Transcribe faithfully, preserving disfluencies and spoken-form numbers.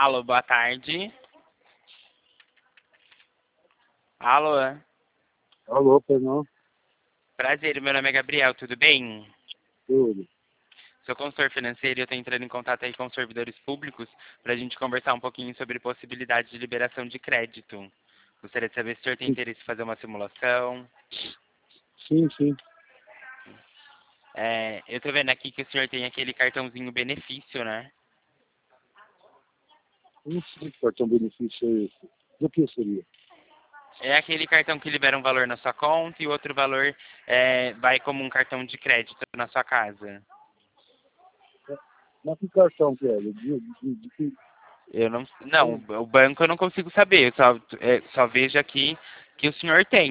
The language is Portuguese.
Alô, boa tarde. Alô, Alô, pois não? prazer, meu nome é Gabriel, tudo bem? Tudo. Sou consultor financeiro e eu estou entrando em contato aí com os servidores públicos para a gente conversar um pouquinho sobre possibilidade de liberação de crédito. Gostaria de saber se o senhor tem Sim, interesse em fazer uma simulação. sim. sim. É, eu estou vendo aqui que o senhor tem aquele cartãozinho benefício, né? Eu não sei que cartão benefício é esse. Do que seria? É aquele cartão que libera um valor na sua conta e o outro valor é, vai como um cartão de crédito na sua casa. Mas que cartão que é? De, de, de, de que... Eu não, não, o banco eu não consigo saber, eu só, é, só vejo aqui que o senhor tem.